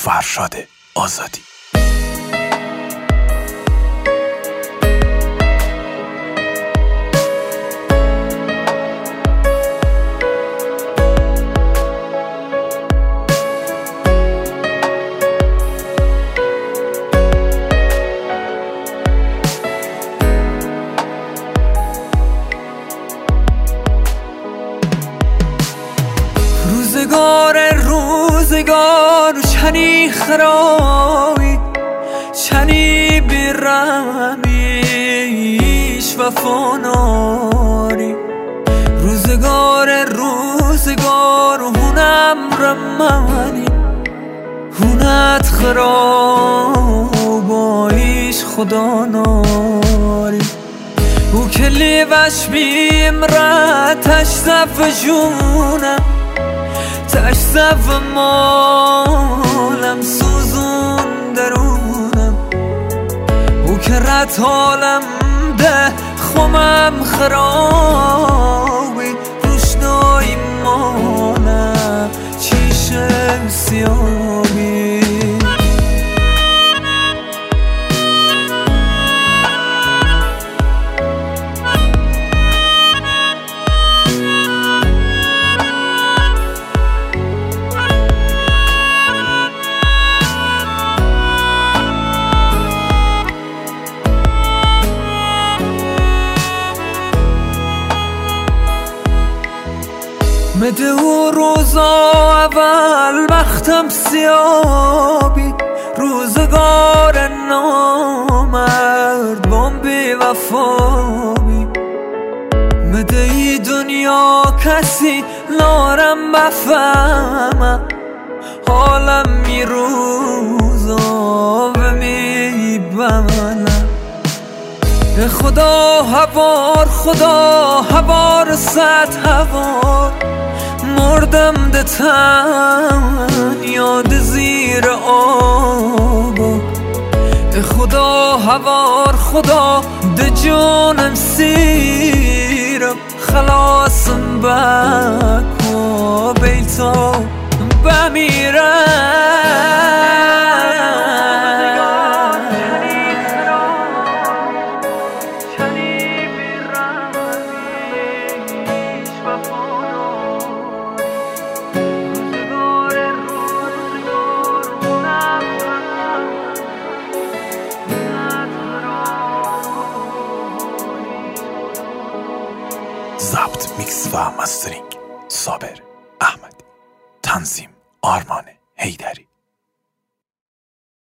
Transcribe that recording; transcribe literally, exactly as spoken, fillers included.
فرشاد آزادی. روزگار روزگار چنی خرابی چنی بیرمیش و فناری روزگار روزگار هونم رمانی هونت خرابایش خدا ناری او کلی وش بیمرد تشزف جونم تشزف مالم سوزون درونم او که رد حالم ده خمم خرابی روشنایی مالم چیشم سیابی مده و روزا اول وقتم سیابی روزگار نامرد بام بی وفابی مده ای دنیا کسی نارم بفهمم حالم می روزا و می بمنم خدا هوار خدا هوار صد هوار مردم ده تن یاد زیر آب خدا هوار خدا ده جانم سیرم خلاصم بکو بیتا بمیرم ضبط میکس و مسترینگ صابر احمدی، تنظیم آرمان حیدری.